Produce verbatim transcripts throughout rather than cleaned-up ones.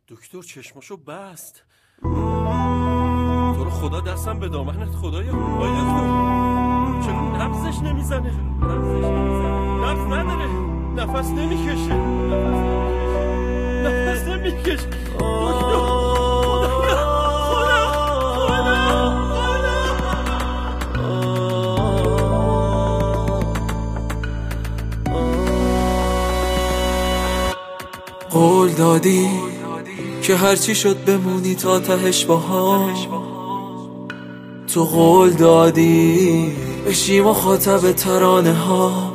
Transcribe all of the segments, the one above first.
دکتر چشماشو بست. تو رو خدا دستم به دامنت خدایا. باید تو چرا نفسش نمیزنه؟ نفسش نمیزنه. نفس نداره. نفس نمیکشه. نفس نمیکشه. دکتر قول دادی که هرچی شد بمونی تا تهش با هم. تو قول دادی بشی مخاطب ترانه ها.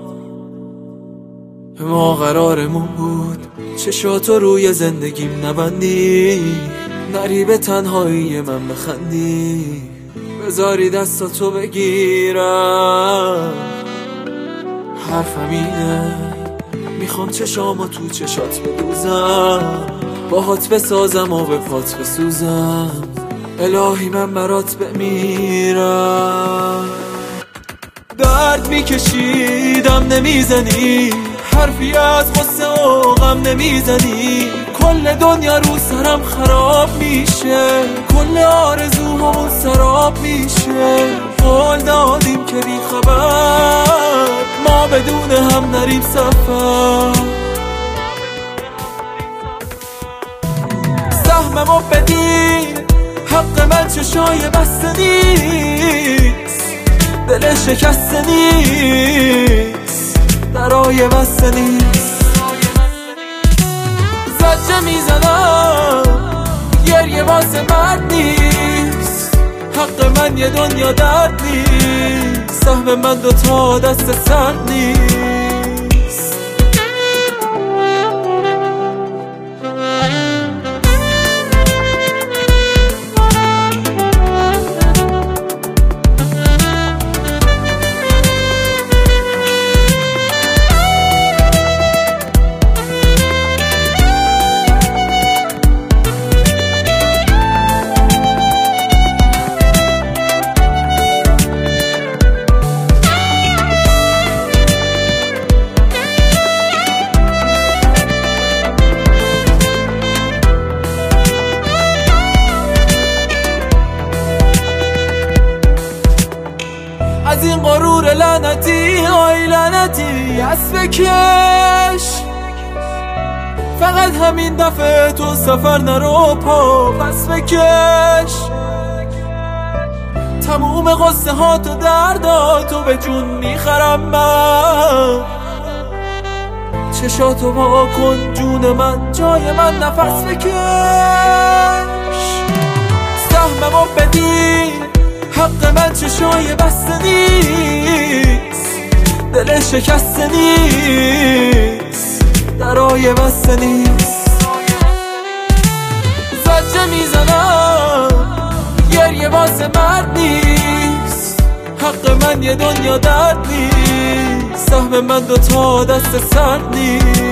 ما قرارمون بود چشاتو روی زندگیم نبندی، نری به تنهایی من بخندی، بذاری دستاتو بگیرم. حرفم اینه میخوام چشامو تو چشات بدوزم، باهات بسازم و به پات بسوزم. الهی من برات بمیرم. درد میکشیدم نمیزنی، حرفی از غصه و غم نمیزنی. کل دنیا رو سرم خراب میشه، کل آرزوهامون سراب میشه. قول دادیم که بی خبر ما بدون هم نریم سفر. سهممو بدی، حق من چشای بسته نیست، دل شکسته نیست، درای بسته نیست. زجه میزنم گریه واسه من نیست، حق من یه دنیا درد نیست، سهم من دوتا دست سرد نیست. از این غرور لعنتی، آی لعنتی از بکش. فقط همین دفعه تو سفر نرو، پا پس بکش. تموم قصه ها تو درداتو به جون میخرم من. چشاتو با کن جون من، جای من نفس بکش. سهممو بدی، حق من چشای بسته نیست، دل شکسته نیست، درای بسته نیست. زجه میزنم گریه واسه مرد نیست، حق من یه دنیا درد نیست، سهم من دوتا دست سرد نیست.